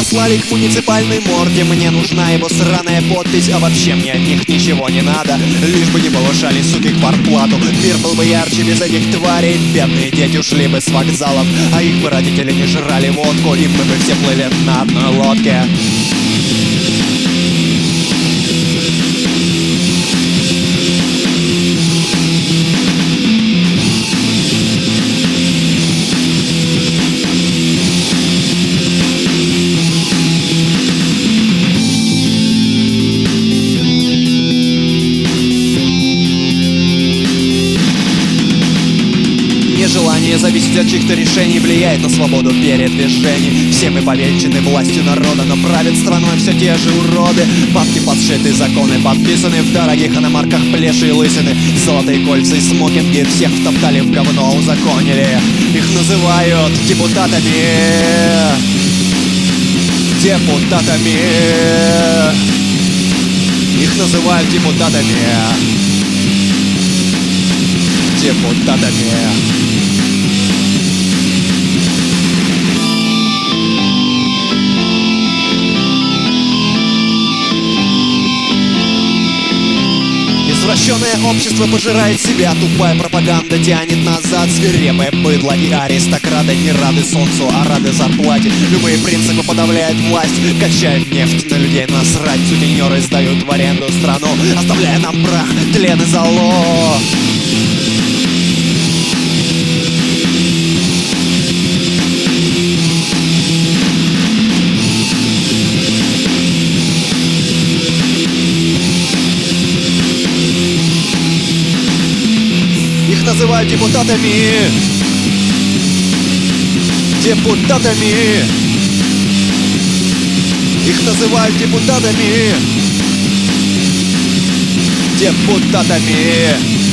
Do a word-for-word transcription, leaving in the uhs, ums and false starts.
послали к муниципальной морге. Мне нужна его сраная подпись, а вообще мне от них ничего не надо. Лишь бы не повышали, суки, квартплату. Мир был бы ярче без этих тварей. Бедные дети ушли бы с вокзалов, а их бы родители не жрали водку, и мы бы все плыли на одной лодке. Желание зависеть от чьих-то решений влияет на свободу передвижений. Все мы повенчаны властью народа, но правят страной все те же уроды. Бабки подшиты, законы подписаны, в дорогих иномарках плеши и лысины. Золотые кольца и смокинги всех втоптали в говно, узаконили. Их называют депутатами. Депутатами. Их называют депутатами. Депутатами. Извращенное общество пожирает себя, тупая пропаганда тянет назад. Свирепое быдло и аристократы не рады солнцу, а рады зарплате. Любые принципы подавляет власть, качает нефть на людей насрать. Сутенеры сдают в аренду страну, оставляя нам прах, тлен и золо. Называют депутатами. Депутатами. Их называют депутатами. Депутатами.